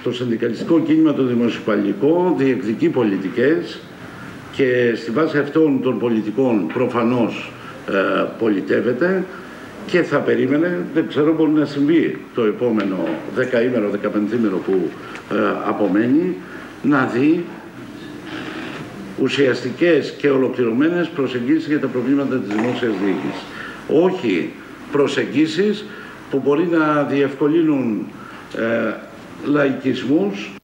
Το συνδικαλιστικό κίνημα το δημοσιοπαλληλικό διεκδικεί πολιτικές και στη βάση αυτών των πολιτικών προφανώς πολιτεύεται και θα περίμενε, δεν ξέρω, μπορεί να συμβεί το επόμενο 10ήμερο, 15ήμερο που απομένει, να δει ουσιαστικές και ολοκληρωμένες προσεγγίσεις για τα προβλήματα της δημόσιας διοίκησης. Όχι προσεγγίσεις που μπορεί να διευκολύνουν λαϊκισμούς.